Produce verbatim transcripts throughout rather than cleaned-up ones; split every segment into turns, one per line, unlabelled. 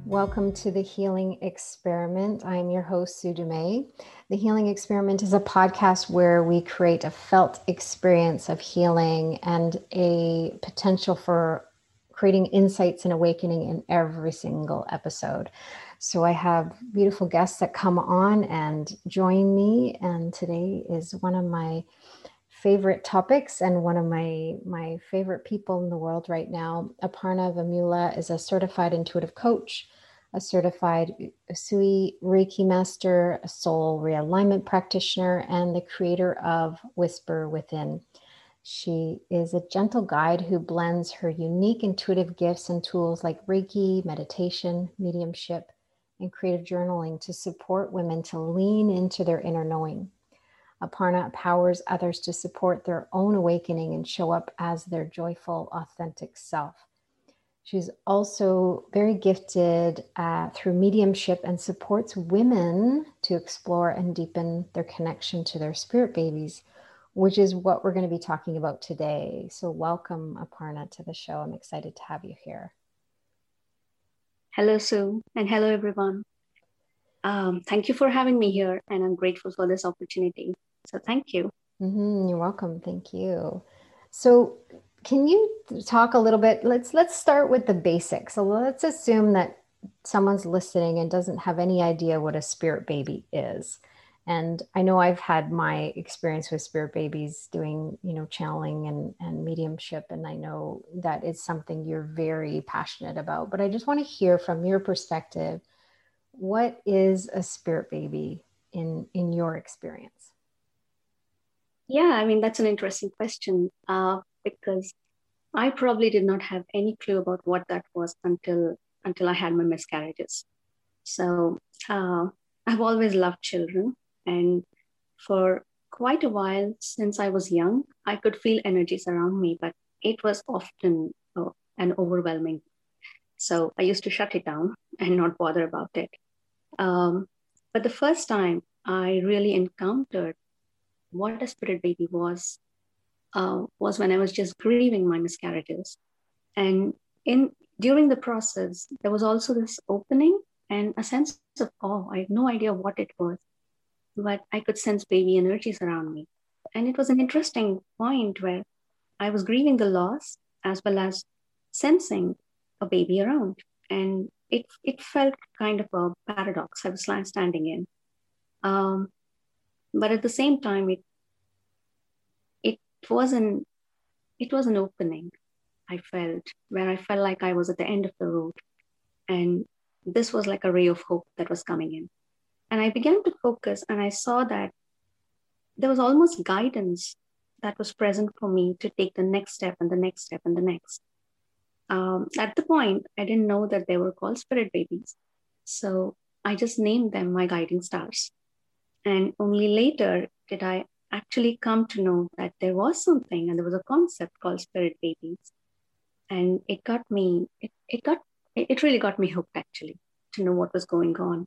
Welcome to the Healing Experiment. I'm your host, Sue Dumais. The Healing Experiment is a podcast where we create a felt experience of healing and a potential for creating insights and awakening in every single episode. So I have beautiful guests that come on and join me. And today is one of my favorite topics and one of my, my favorite people in the world right now. Aparna Vemula is a certified intuitive coach, a certified Usui Reiki master, a soul realignment practitioner, and the creator of Whisper Within. She is a gentle guide who blends her unique intuitive gifts and tools like Reiki, meditation, mediumship, and creative journaling to support women to lean into their inner knowing. Aparna empowers others to support their own awakening and show up as their joyful, authentic self. She's also very gifted uh, through mediumship and supports women to explore and deepen their connection to their spirit babies, which is what we're going to be talking about today. So welcome, Aparna, to the show. I'm excited to have you here.
Hello, Sue, and hello, everyone. Um, thank you for having me here, and I'm grateful for this opportunity. So thank you.
Mm-hmm, you're welcome. Thank you. So can you talk a little bit? Let's let's start with the basics. So let's assume that someone's listening and doesn't have any idea what a spirit baby is. And I know I've had my experience with spirit babies doing, you know, channeling and, and mediumship. And I know that is something you're very passionate about. But I just want to hear from your perspective, what is a spirit baby in, in your experience?
Yeah, I mean, that's an interesting question uh, because I probably did not have any clue about what that was until until I had my miscarriages. So uh, I've always loved children. And for quite a while, since I was young, I could feel energies around me, but it was often uh, an overwhelming. So I used to shut it down and not bother about it. Um, but the first time I really encountered what a spirit baby was, uh, was when I was just grieving my miscarriages. And in during the process, there was also this opening and a sense of awe. I had no idea what it was, but I could sense baby energies around me. And it was an interesting point where I was grieving the loss as well as sensing a baby around. And it, it felt kind of a paradox I was standing in. Um, but at the same time, it it was an it was an opening I felt where I felt like I was at the end of the road, and this was like a ray of hope that was coming in. And I began to focus, and I saw that there was almost guidance that was present for me to take the next step and the next step and the next. Um, at the point, I didn't know that they were called spirit babies, so I just named them my guiding stars. And only later did I actually come to know that there was something and there was a concept called spirit babies. And it got me, it, it got, it really got me hooked actually to know what was going on.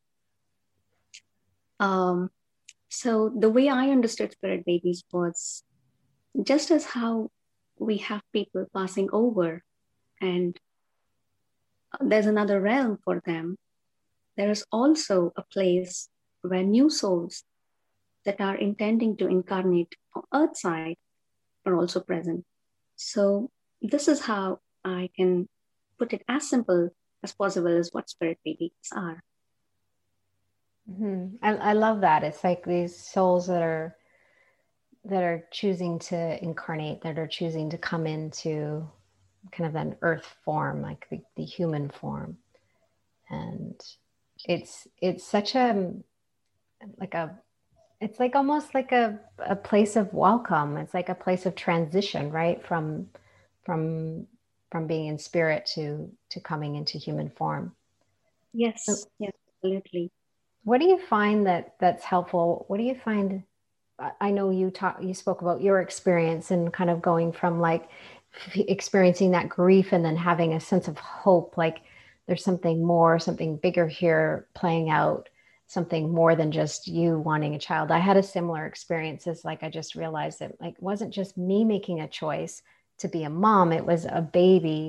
Um, so the way I understood spirit babies was just as how we have people passing over and there's another realm for them, there is also a place where new souls that are intending to incarnate on Earth side are also present. So this is how I can put it as simple as possible as what spirit babies are.
Mm-hmm. I, I love that. It's like these souls that are that are choosing to incarnate, that are choosing to come into kind of an earth form, like the, the human form. And it's it's such a like a it's like almost like a, a place of welcome. It's like a place of transition, right? From from from being in spirit to to coming into human form.
Yes, so, yes, absolutely.
What do you find that that's helpful? What do you find? I know you talk, you spoke about your experience and kind of going from like experiencing that grief and then having a sense of hope, like there's something more, something bigger here playing out, something more than just you wanting a child. I had a similar experience. As like I just realized that like it wasn't just me making a choice to be a mom, it was a baby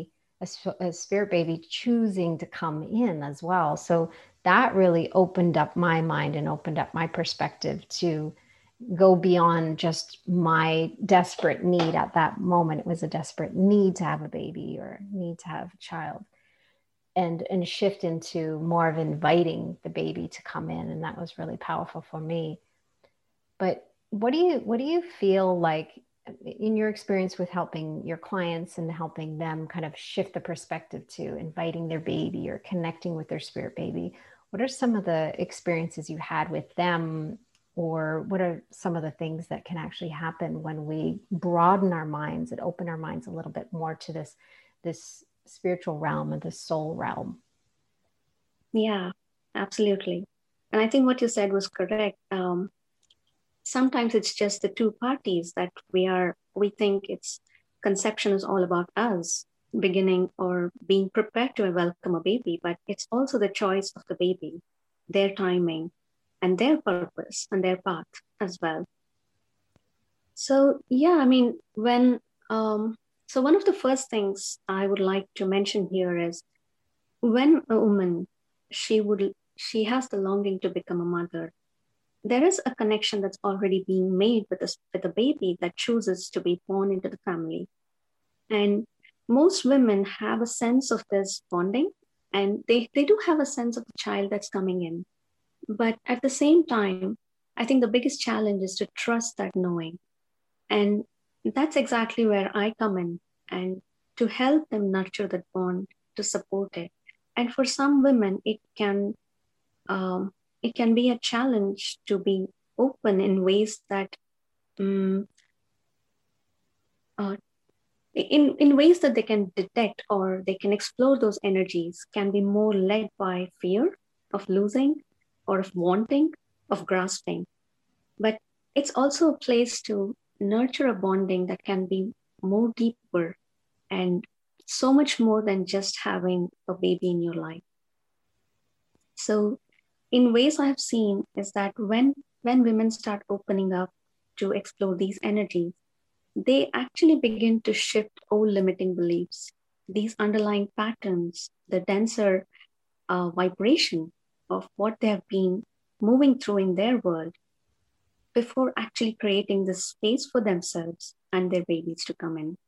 a, a spirit baby choosing to come in as well. So that really opened up my mind and opened up my perspective to go beyond just my desperate need at that moment. It was a desperate need to have a baby or need to have a child, and and shift into more of inviting the baby to come in. And that was really powerful for me. But what do you what do you feel like in your experience with helping your clients and helping them kind of shift the perspective to inviting their baby or connecting with their spirit baby? What are some of the experiences you had with them, or what are some of the things that can actually happen when we broaden our minds and open our minds a little bit more to this, this spiritual realm and the soul realm?
Yeah, absolutely. And I think what you said was correct. Um, sometimes it's just the two parties that we are, we think it's conception is all about us beginning or being prepared to welcome a baby, but it's also the choice of the baby, their timing, and their purpose and their path as well. So, yeah, I mean, when, um, so one of the first things I would like to mention here is when a woman, she would, she has the longing to become a mother, there is a connection that's already being made with a, with a baby that chooses to be born into the family. And most women have a sense of this bonding, and they, they do have a sense of the child that's coming in. But at the same time, I think the biggest challenge is to trust that knowing. And that's exactly where I come in, and to help them nurture that bond, to support it. And for some women, it can um, it can be a challenge to be open in ways that um, uh, in, in ways that they can detect or they can explore those energies can be more led by fear of losing or of wanting, of grasping. But it's also a place to nurture a bonding that can be more deeper and so much more than just having a baby in your life. So in ways I have seen is that when when women start opening up to explore these energies, they actually begin to shift old limiting beliefs, these underlying patterns, the denser uh, vibration of what they have been moving through in their world before actually creating the space for themselves and their babies to come in.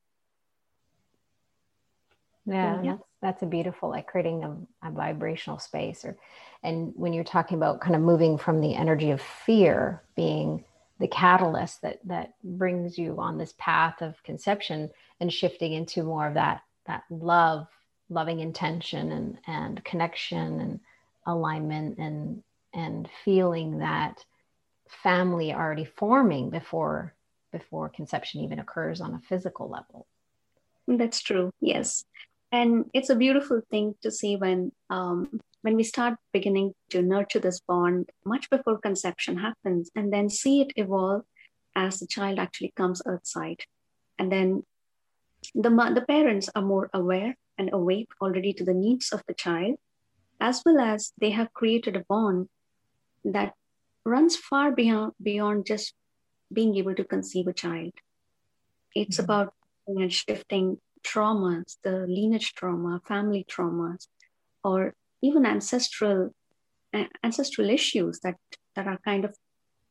Yeah, yeah. that's that's a beautiful, like creating a, a vibrational space. Or, and when you're talking about kind of moving from the energy of fear being the catalyst that that brings you on this path of conception, and shifting into more of that that love, loving intention and and connection and alignment, and and feeling that family already forming before before conception even occurs on a physical level.
That's true. Yes. And it's a beautiful thing to see when um, when we start beginning to nurture this bond much before conception happens, and then see it evolve as the child actually comes earthside. And then the, the parents are more aware and awake already to the needs of the child, as well as they have created a bond that runs far beyond, beyond just being able to conceive a child. It's mm-hmm. about and shifting traumas, the lineage trauma, family traumas, or even ancestral uh, ancestral issues that, that are kind of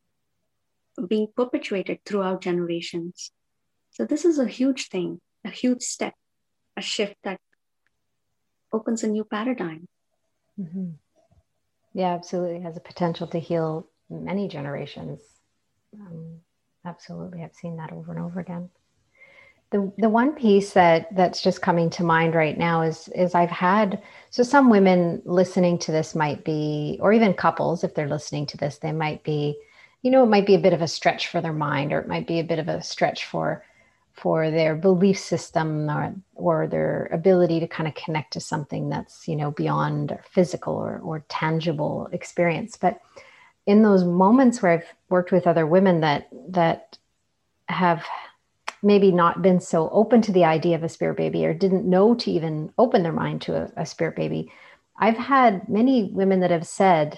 being perpetuated throughout generations. So this is a huge thing, a huge step, a shift that opens a new paradigm.
Mm-hmm. Yeah, absolutely. It has a potential to heal many generations. Um, absolutely. I've seen that over and over again. The the one piece that that's just coming to mind right now is is I've had, so some women listening to this might be, or even couples, if they're listening to this, they might be, you know, it might be a bit of a stretch for their mind, or it might be a bit of a stretch for for their belief system, or or their ability to kind of connect to something that's, you know, beyond physical or or tangible experience. But in those moments where I've worked with other women that that have maybe not been so open to the idea of a spirit baby, or didn't know to even open their mind to a, a spirit baby, I've had many women that have said,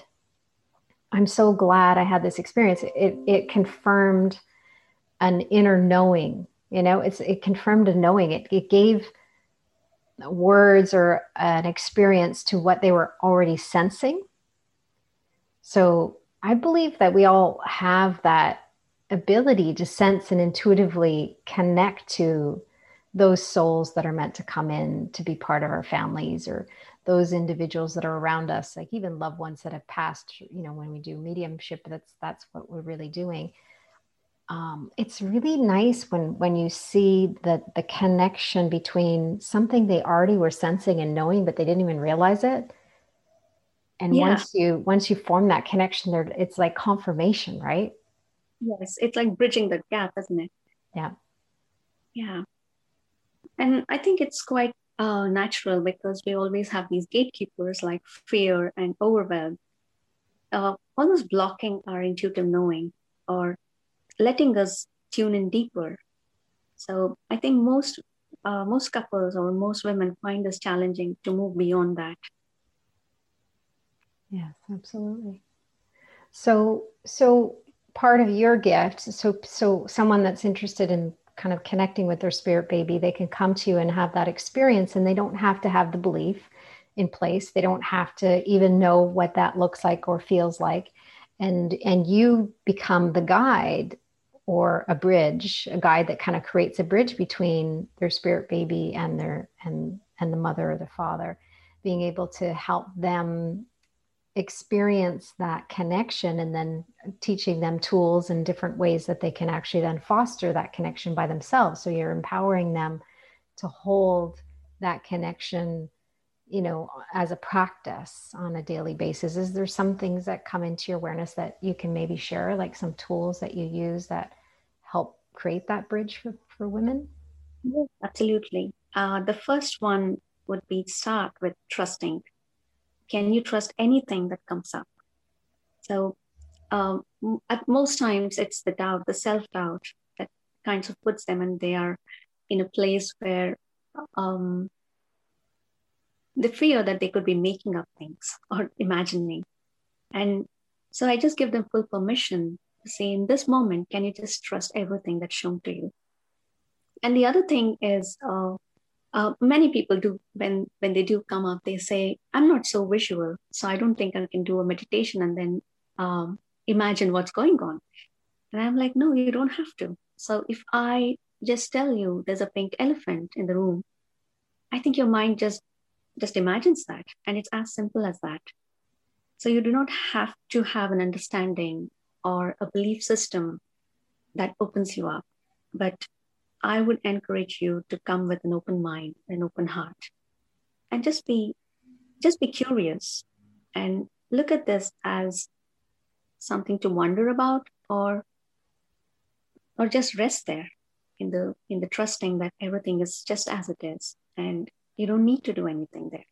I'm so glad I had this experience. It, it confirmed an inner knowing, you know, it's, it confirmed a knowing. It, it gave, words or an experience to what they were already sensing. So I believe that we all have that ability to sense and intuitively connect to those souls that are meant to come in to be part of our families, or those individuals that are around us, like even loved ones that have passed. You know, when we do mediumship, that's that's what we're really doing. Um, it's really nice when when you see the the connection between something they already were sensing and knowing, but they didn't even realize it. And
Yeah.
once you once you form that connection there, it's like confirmation, right?
Yes. It's like bridging the gap, isn't it?
Yeah.
Yeah. And I think it's quite uh, natural because we always have these gatekeepers like fear and overwhelm, uh, almost blocking our intuitive knowing or letting us tune in deeper. So I think most uh, most couples or most women find this challenging to move beyond that.
Yes, absolutely. So so part of your gift, so so someone that's interested in kind of connecting with their spirit baby, they can come to you and have that experience, and they don't have to have the belief in place. They don't have to even know what that looks like or feels like. And and you become the guide, or a bridge, a guide that kind of creates a bridge between their spirit baby and their and and the mother or the father, being able to help them experience that connection, and then teaching them tools and different ways that they can actually then foster that connection by themselves. So you're empowering them to hold that connection, you know, as a practice on a daily basis. Is there some things that come into your awareness that you can maybe share, like some tools that you use that help create that bridge for, for women?
Yes, absolutely. Uh, the first one would be start with trusting. Can you trust anything that comes up? So um, at most times it's the doubt, the self-doubt that kinds of puts them, and they are in a place where um, they fear that they could be making up things or imagining. And so I just give them full permission to say, in this moment, can you just trust everything that's shown to you? And the other thing is, uh, uh, many people do when when they do come up, they say, "I'm not so visual, so I don't think I can do a meditation and then um, imagine what's going on." And I'm like, "No, you don't have to." So if I just tell you there's a pink elephant in the room, I think your mind just just imagines that, and it's as simple as that. So you do not have to have an understanding or a belief system that opens you up. But I would encourage you to come with an open mind, an open heart, and just be just be curious and look at this as something to wonder about, or or just rest there in the in the trusting that everything is just as it is and you don't need to do anything there.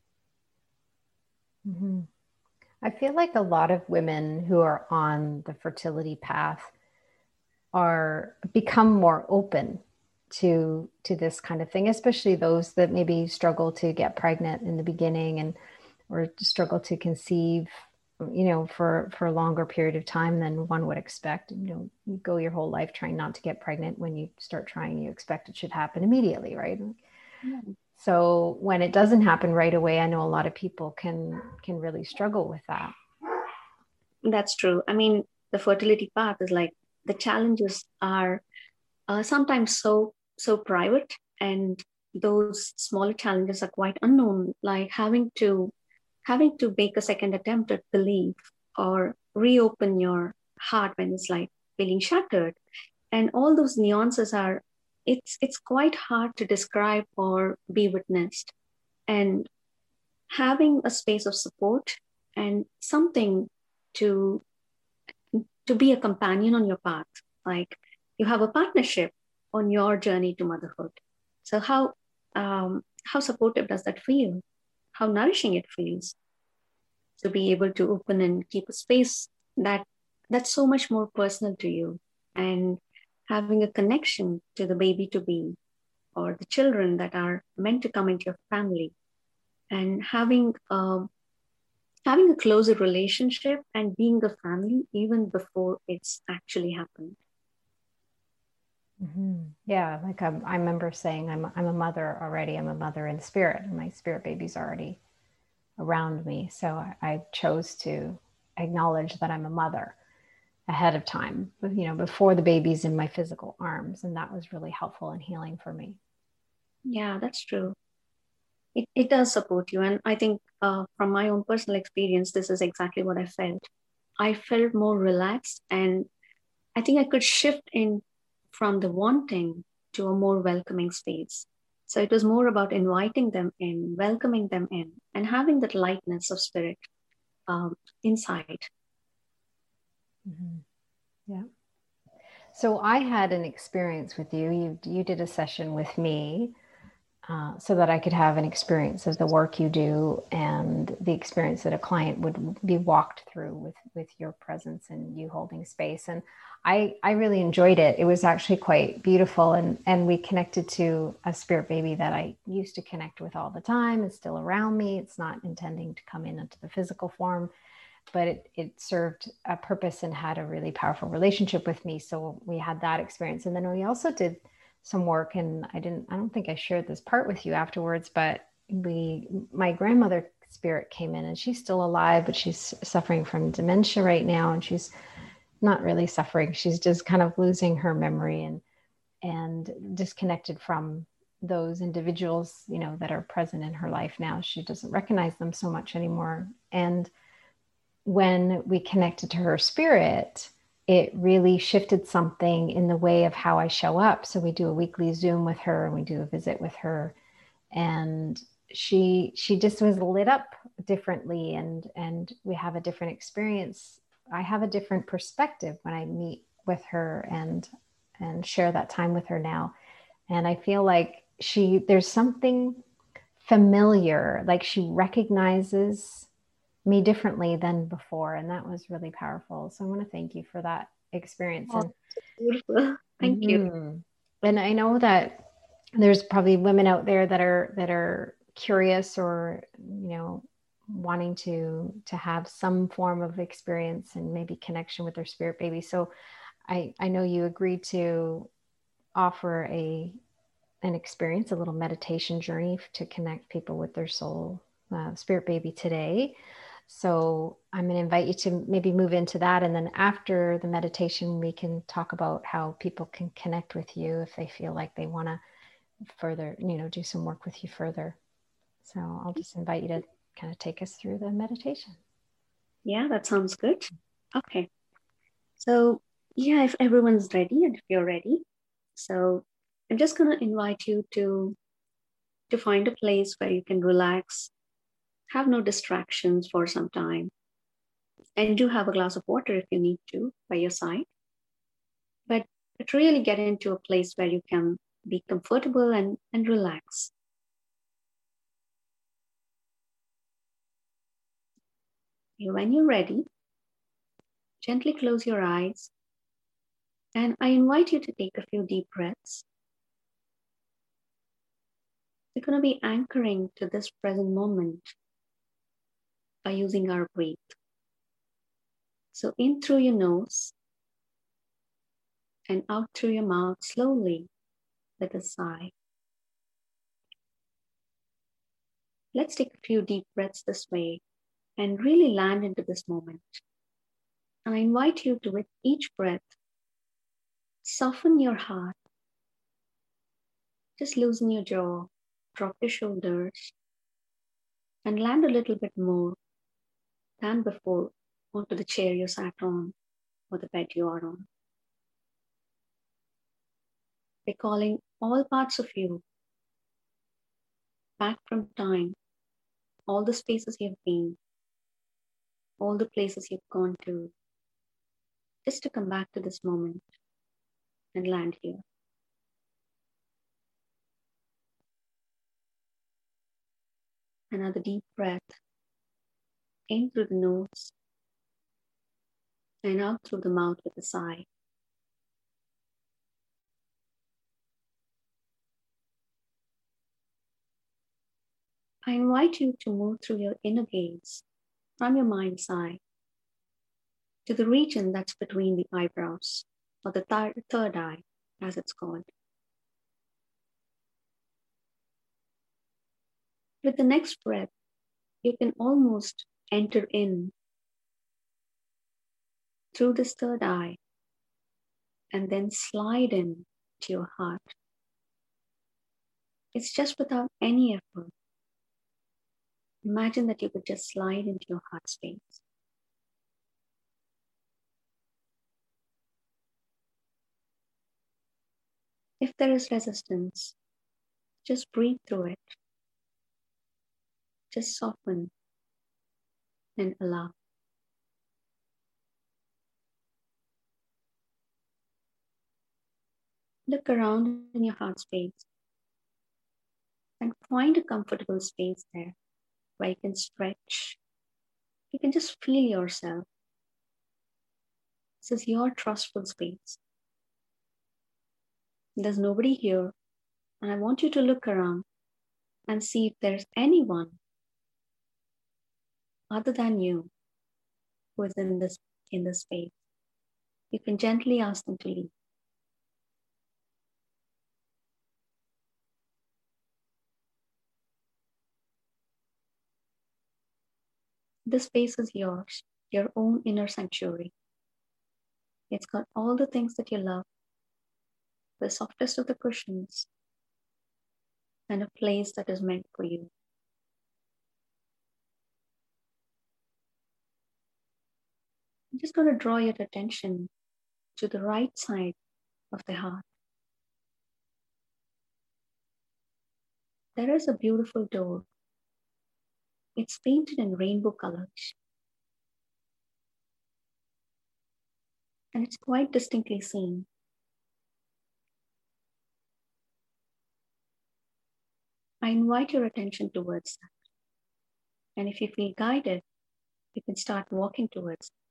Mm-hmm. I feel like a lot of women who are on the fertility path are become more open to to this kind of thing, especially those that maybe struggle to get pregnant in the beginning, and or struggle to conceive, you know, for for a longer period of time than one would expect. You know, you go your whole life trying not to get pregnant. When you start trying, you expect it should happen immediately, right?
Yeah.
So when it doesn't happen right away, I know a lot of people can can really struggle with that.
That's true. I mean, the fertility path is like the challenges are uh, sometimes so so private, and those smaller challenges are quite unknown, like having to having to make a second attempt at belief or reopen your heart when it's like feeling shattered, and all those nuances are it's it's quite hard to describe or be witnessed. And having a space of support and something to to be a companion on your path, like you have a partnership on your journey to motherhood. So how um, how supportive does that feel? How nourishing it feels to be able to open and keep a space that that's so much more personal to you, and having a connection to the baby to be or the children that are meant to come into your family, and having a, having a closer relationship and being a family even before it's actually happened.
Mm-hmm. Yeah, like I, I remember saying, I'm I'm a mother already. I'm a mother in spirit, and my spirit baby's already around me. So I, I chose to acknowledge that I'm a mother ahead of time, you know, before the baby's in my physical arms, and that was really helpful and healing for me.
Yeah, that's true. It it does support you, and I think uh, from my own personal experience, this is exactly what I felt. I felt more relaxed, and I think I could shift in from the wanting to a more welcoming space. So it was more about inviting them in, welcoming them in, and having that lightness of spirit um, inside.
Mm-hmm. Yeah. So I had an experience with you. You you did a session with me uh, so that I could have an experience of the work you do and the experience that a client would be walked through with with your presence and you holding space. And I I really enjoyed it. It was actually quite beautiful, and and we connected to a spirit baby that I used to connect with all the time. It's still around me. It's not intending to come in into the physical form, but it, it served a purpose and had a really powerful relationship with me. So we had that experience. And then we also did some work, and I didn't, I don't think I shared this part with you afterwards, but we, my grandmother spirit came in, and she's still alive, but she's suffering from dementia right now. And she's not really suffering. She's just kind of losing her memory and, and disconnected from those individuals, you know, that are present in her life now. She doesn't recognize them so much anymore. And when we connected to her spirit, it really shifted something in the way of how I show up. So we do a weekly Zoom with her, and we do a visit with her, and she she just was lit up differently, and and we have a different experience. I have a different perspective when I meet with her and and share that time with her now. And I feel like she there's something familiar, like she recognizes me differently than before, and that was really powerful. So I want to thank you for that experience.
Oh,
And
beautiful. Thank you.
mhm. And I know that there's probably women out there that are that are curious, or you know, wanting to to have some form of experience and maybe connection with their spirit baby. So I I know you agreed to offer a an experience, a little meditation journey to connect people with their soul uh, spirit baby today. So I'm going to invite you to maybe move into that. And then after the meditation, we can talk about how people can connect with you if they feel like they want to further, you know, do some work with you further. So I'll just invite you to kind of take us through the meditation.
Yeah, that sounds good. Okay. So, yeah, if everyone's ready and if you're ready, so I'm just going to invite you to to find a place where you can relax, have no distractions for some time, and do have a glass of water if you need to by your side. But, but really get into a place where you can be comfortable and, and relax. When you're ready, gently close your eyes, and I invite you to take a few deep breaths. We're going to be anchoring to this present moment by using our breath. So in through your nose and out through your mouth slowly with a sigh. Let's take a few deep breaths this way and really land into this moment. And I invite you to, with each breath, soften your heart. Just loosen your jaw, drop your shoulders, and land a little bit more than before onto the chair you sat on or the bed you are on. Recalling all parts of you back from time, all the spaces you've been, all the places you've gone to, just to come back to this moment and land here. Another deep breath in through the nose and out through the mouth with a sigh. I invite you to move through your inner gaze from your mind's eye to the region that's between the eyebrows or the th- third eye. as it's called. With the next breath, you can almost enter in through this third eye and then slide in to your heart. It's just without any effort. Imagine that you could just slide into your heart space. If there is resistance, just breathe through it. Just soften and allow. Look around in your heart space and find a comfortable space there where you can stretch. You can just feel yourself. This is your trustful space. There's nobody here, and I want you to look around and see if there's anyone other than you who is in this in this space. You can gently ask them to leave. This space is yours, your own inner sanctuary. It's got all the things that you love, the softest of the cushions, and a place that is meant for you. I'm just going to draw your attention to the right side of the heart. There is a beautiful door. It's painted in rainbow colors. And it's quite distinctly seen. I invite your attention towards that. And if you feel guided, you can start walking towards it.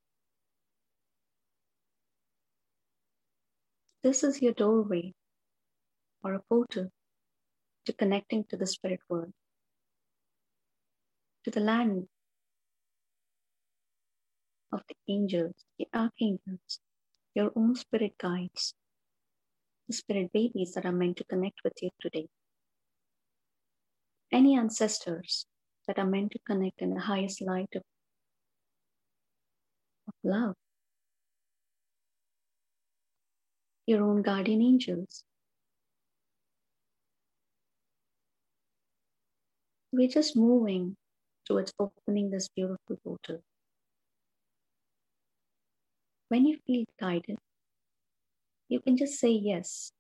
This is your doorway or a portal to connecting to the spirit world, to the land of the angels, the archangels, your own spirit guides, the spirit babies that are meant to connect with you today. Any ancestors that are meant to connect in the highest light of, of love. Your own guardian angels. We're just moving towards opening this beautiful portal. When you feel guided, you can just say yes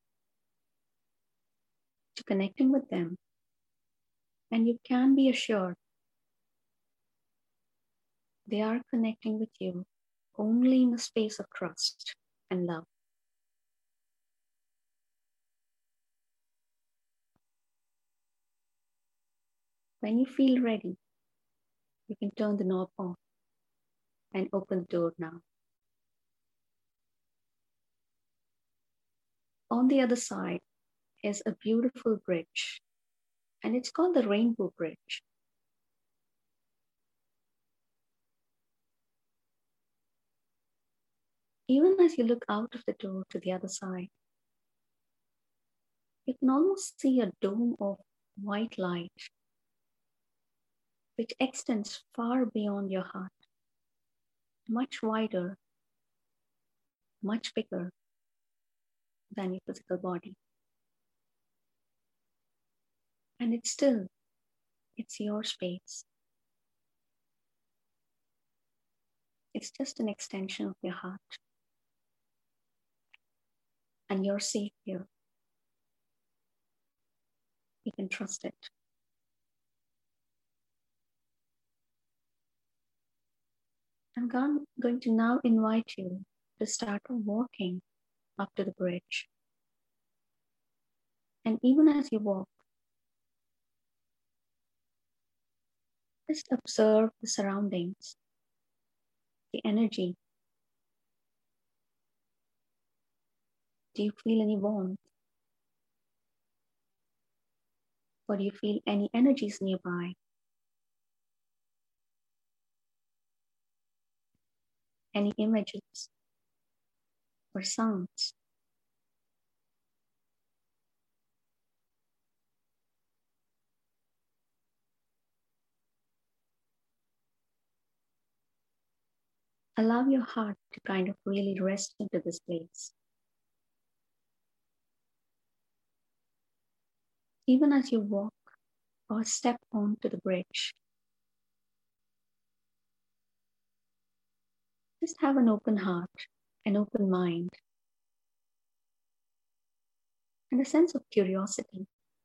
to connecting with them. And you can be assured they are connecting with you only in a space of trust and love. When you feel ready, you can turn the knob off and open the door now. On the other side is a beautiful bridge, and it's called the Rainbow Bridge. Even as you look out of the door to the other side, you can almost see a dome of white light which extends far beyond your heart, much wider, much bigger than your physical body. And it's still, it's your space. It's just an extension of your heart. And you're safe here. You can trust it. I'm going to now invite you to start walking up to the bridge. And even as you walk, just observe the surroundings, the energy. Do you feel any warmth? Or do you feel any energies nearby? Any images or sounds? allow your heart to kind of really rest into this place. Even as you walk or step onto the bridge, just have an open heart, an open mind, and a sense of curiosity.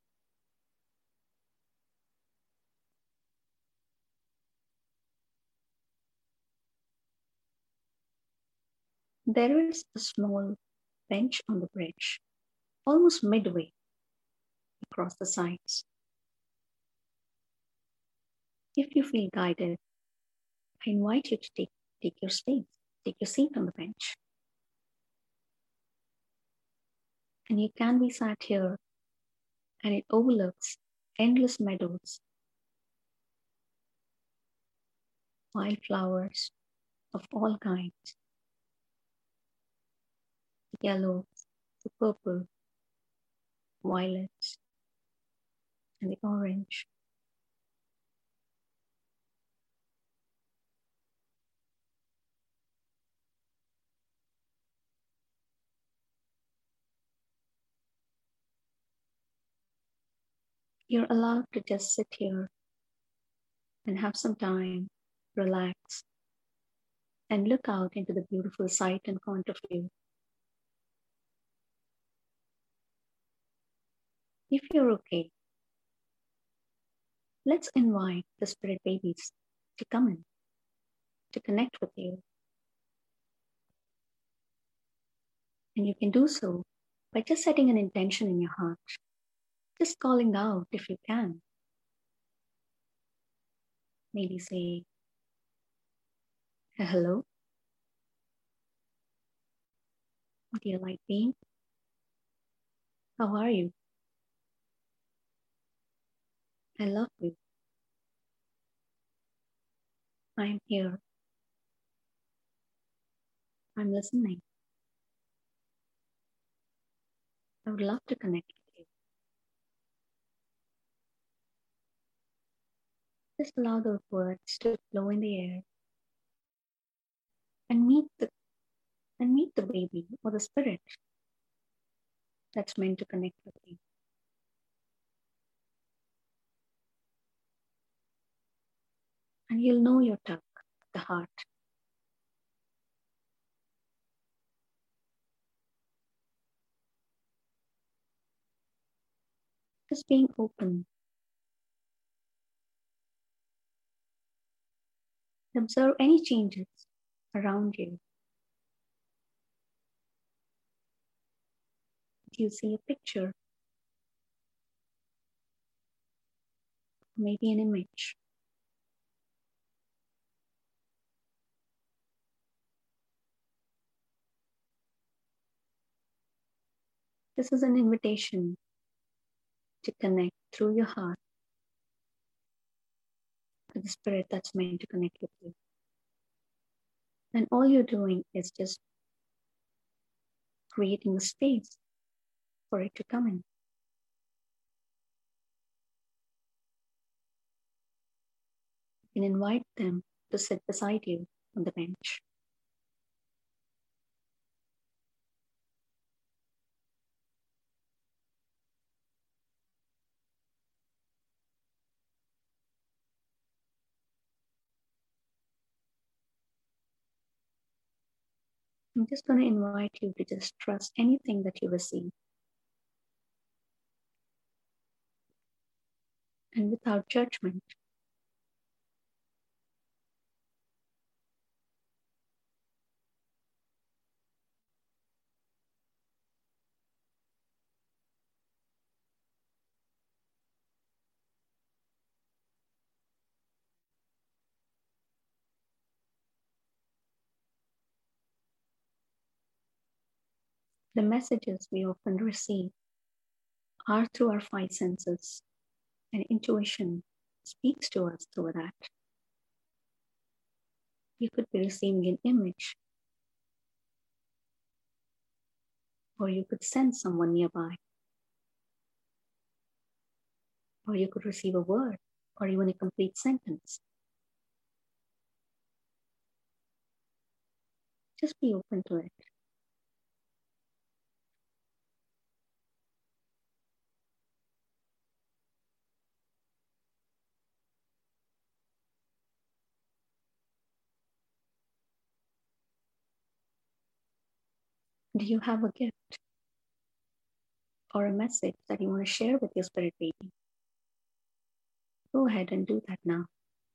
There is a small bench on the bridge, almost midway across the sides. If you feel guided, I invite you to take, take your space, take your seat on the bench. And you can be sat here, and it overlooks endless meadows, wildflowers of all kinds, the yellow, the purple, violets, and the orange. You're allowed to just sit here and have some time, relax, and look out into the beautiful sight in front of you. If you're okay, let's invite the spirit babies to come in, to connect with you. And you can do so by just setting an intention in your heart, just calling out if you can. Maybe say, hello, dear light being, how are you? I love you. I'm here. I'm listening. I would love to connect with you. Just allow those words to flow in the air and meet the and meet the baby or the spirit that's meant to connect with you. And you'll know your tug, the heart. Just being open. Observe any changes around you. Do you see a picture? Maybe an image. This is an invitation to connect through your heart to the spirit that's meant to connect with you. And all you're doing is just creating a space for it to come in. You can invite them to sit beside you on the bench. I'm just going to invite you to just trust anything that you receive. And without judgment. The messages we often receive are through our five senses, and intuition speaks to us through that. You could be receiving an image, or you could sense someone nearby, or you could receive a word, or even a complete sentence. Just be open to it. Do you have a gift or a message that you want to share with your spirit baby? Go ahead and do that now.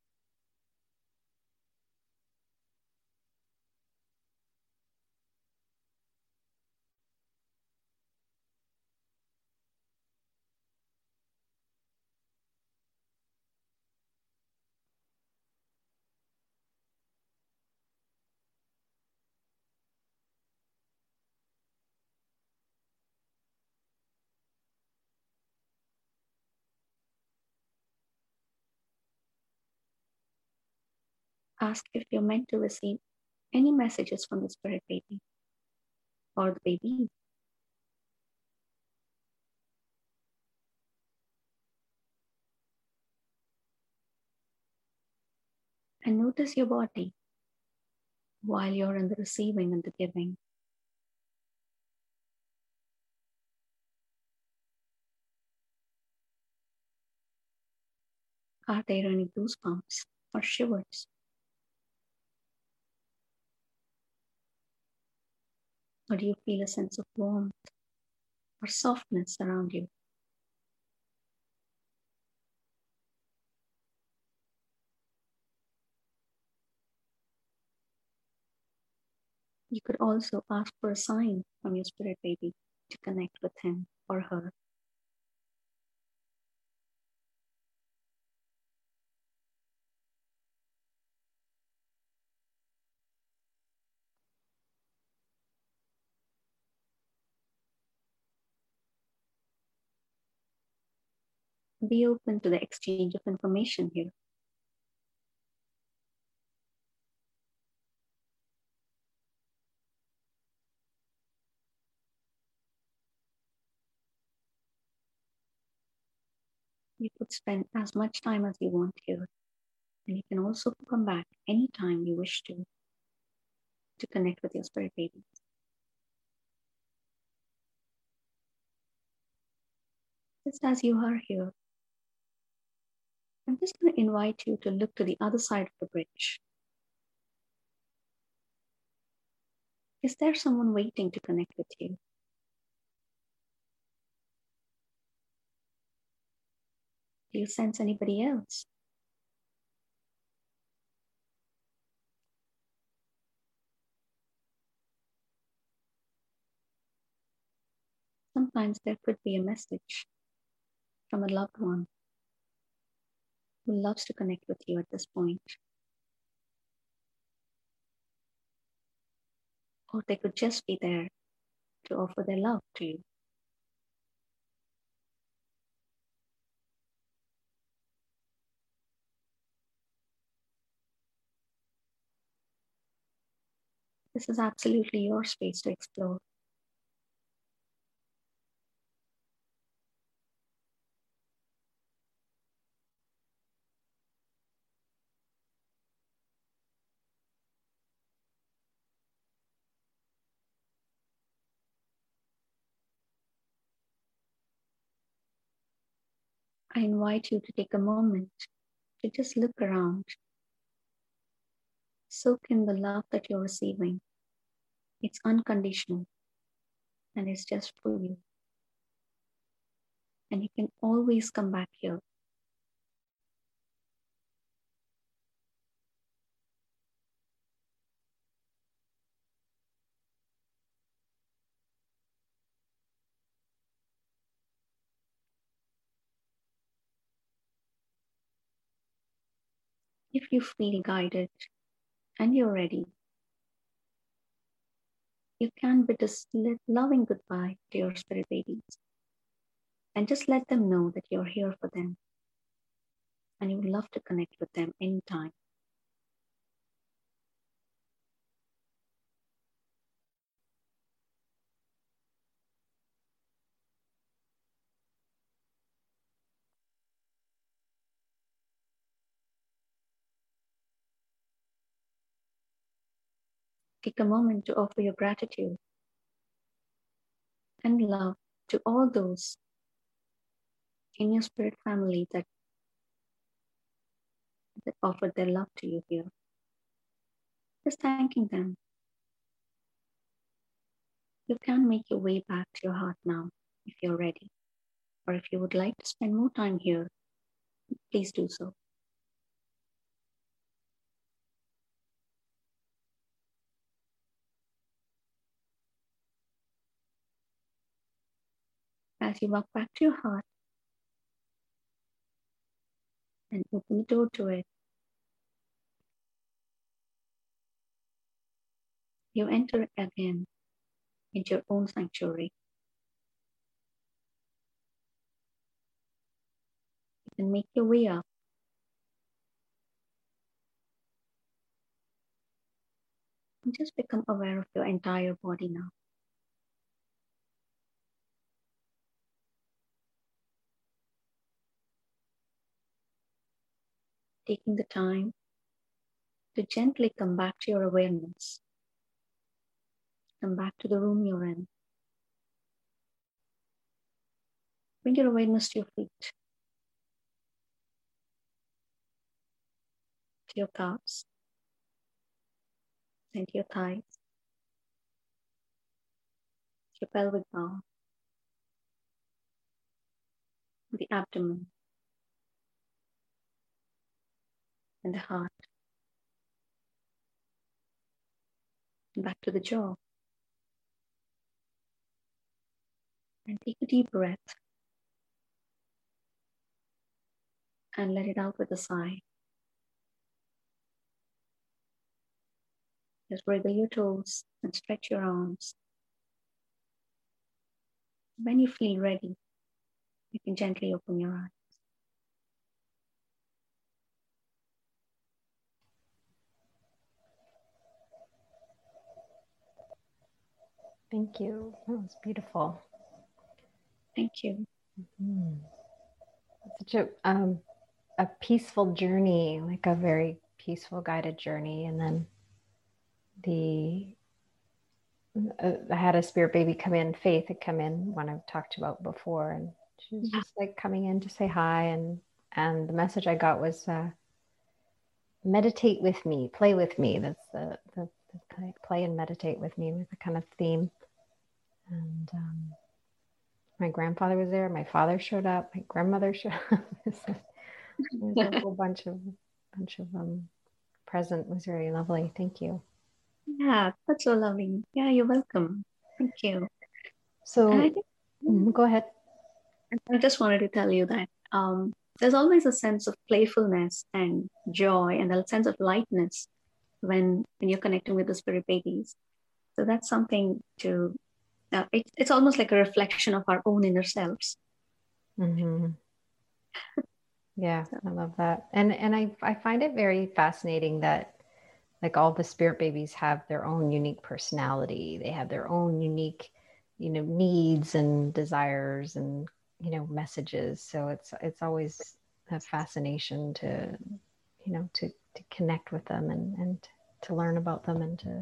Ask if you're meant to receive any messages from the spirit baby or the baby. And notice your body while you're in the receiving and the giving. Are there any goosebumps or shivers? Or do you feel a sense of warmth or softness around you? You could also ask for a sign from your spirit baby to connect with him or her. Be open to the exchange of information here. You could spend as much time as you want here, and you can also come back anytime you wish to, to connect with your spirit baby. Just as you are here, I'm just going to invite you to look to the other side of the bridge. Is there someone waiting to connect with you? Do you sense anybody else? Sometimes there could be a message from a loved one who loves to connect with you at this point. Or they could just be there to offer their love to you. This is absolutely your space to explore. I invite you to take a moment to just look around. Soak in the love that you're receiving. It's unconditional and it's just for you. And you can always come back here. If you feel guided and you're ready, you can bid a loving goodbye to your spirit babies and just let them know that you're here for them and you would love to connect with them anytime. take a moment to offer your gratitude and love to all those in your spirit family that, that offered their love to you here. Just thanking them. You can make your way back to your heart now if you're ready. Or if you would like to spend more time here, please do so. As you walk back to your heart and open the door to it, you enter again into your own sanctuary. You can make your way up. And just become aware of your entire body now. Taking the time to gently come back to your awareness. Come back to the room you're in. Bring your awareness to your feet, to your calves, and to your thighs, to your pelvic bone, the abdomen, and the heart. And back to the jaw. And take a deep breath and let it out with a sigh. Just wriggle your toes and stretch your arms. When you feel ready, you can gently open your eyes.
Thank you. That was beautiful.
Thank you.
Mm-hmm. Such a um, a peaceful journey, like a very peaceful guided journey. And then the uh, I had a spirit baby come in, Faith had come in, one I've talked about before, and she was
Yeah.
just like coming in to say hi, and and the message I got was uh, meditate with me, play with me. That's the, the, the play, play and meditate with me with the kind of theme. And um, my grandfather was there, my father showed up, my grandmother showed up. There's a whole bunch of bunch of um present. It was very lovely. Thank you.
Yeah, that's so lovely. Yeah, you're welcome. Thank you.
So
And I think,
go ahead.
I just wanted to tell you that um, there's always a sense of playfulness and joy and a sense of lightness when when you're connecting with the spirit babies. So that's something to. Uh, it, it's almost like a reflection of our own inner selves.
Mm-hmm. Yeah, I love that. And and I, I find it very fascinating that like all the spirit babies have their own unique personality. They have their own unique, you know, needs and desires and, you know, messages. So it's it's always a fascination to, you know, to, to connect with them and, and to learn about them and to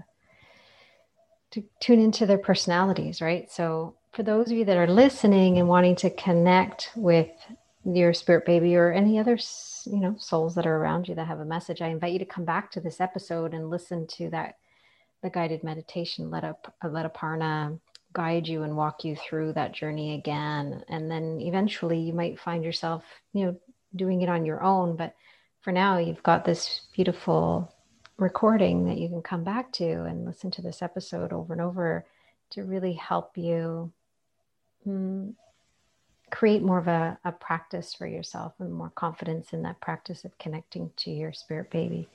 to tune into their personalities, right? So for those of you that are listening and wanting to connect with your spirit baby or any other, you know, souls that are around you that have a message, I invite you to come back to this episode and listen to that, the guided meditation. Let a let Aparna guide you and walk you through that journey again. And then eventually you might find yourself, you know, doing it on your own. But for now, you've got this beautiful recording that you can come back to and listen to this episode over and over to really help you mm, create more of a, a practice for yourself and more confidence in that practice of connecting to your spirit baby.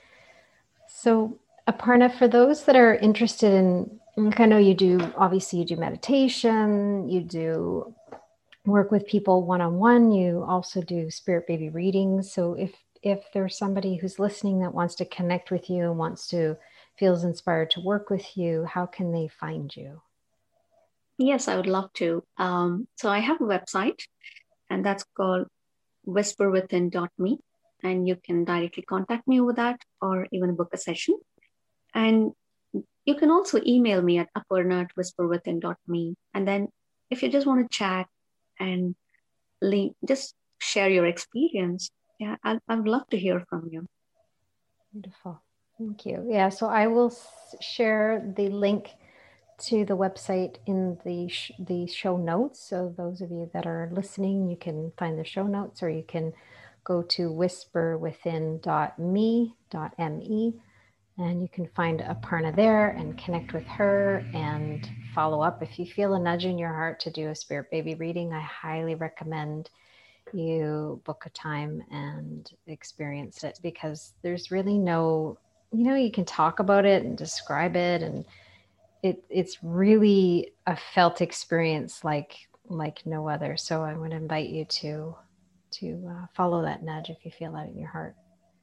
So Aparna, for those that are interested in, like I know you do, obviously you do meditation, you do work with people one-on-one, you also do spirit baby readings. So if if there's somebody who's listening that wants to connect with you and wants to, feels inspired to work with you, how can they find you?
Yes, I would love to. Um, so I have a website, and that's called whisper within dot me. And you can directly contact me over that or even book a session. And you can also email me at aparna at whisper within dot me. And then if you just want to chat and le- just share your experience, yeah, I'd, I'd love to hear from you.
Beautiful. Thank you. Yeah, so I will s- share the link to the website in the sh- the show notes. So those of you that are listening, you can find the show notes, or you can go to whisper within dot me dot me, and you can find Aparna there and connect with her and follow up. If you feel a nudge in your heart to do a spirit baby reading, I highly recommend you book a time and experience it, because there's really no, you know, you can talk about it and describe it, and it it's really a felt experience like like no other. So I would invite you to to uh, follow that nudge if you feel that in your heart.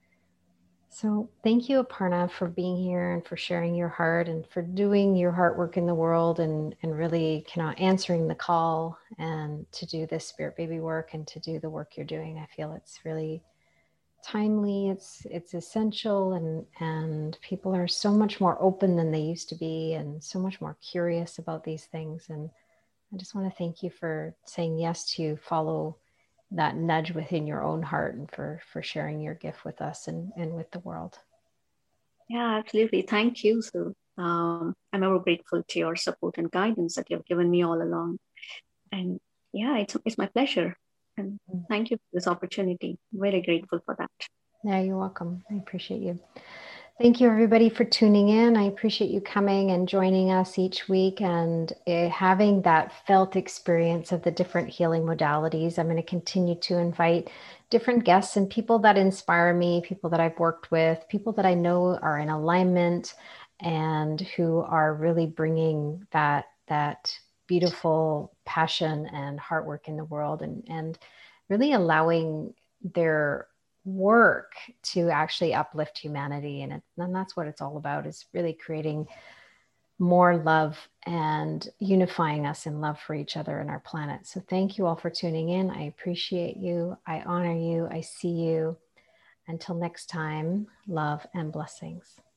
So thank you, Aparna, for being here and for sharing your heart and for doing your heart work in the world, and, and really kind of answering the call and to do this spirit baby work and to do the work you're doing. I feel it's really timely, it's it's essential, and and people are so much more open than they used to be, and so much more curious about these things. And I just want to thank you for saying yes to follow that nudge within your own heart, and for for sharing your gift with us and, and with the world.
Yeah, absolutely. Thank you, Sue. Um, I'm ever grateful to your support and guidance that you've given me all along. And yeah, it's, it's my pleasure. And thank you for this opportunity. Very grateful for that.
Yeah, you're welcome. I appreciate you. Thank you, everybody, for tuning in. I appreciate you coming and joining us each week and uh, having that felt experience of the different healing modalities. I'm going to continue to invite different guests and people that inspire me, people that I've worked with, people that I know are in alignment and who are really bringing that that beautiful passion and heart work in the world, and and really allowing their work to actually uplift humanity. And, it, and that's what it's all about, is really creating more love and unifying us in love for each other and our planet. So thank you all for tuning in. I appreciate you. I honor you. I see you. Until next time, love and blessings.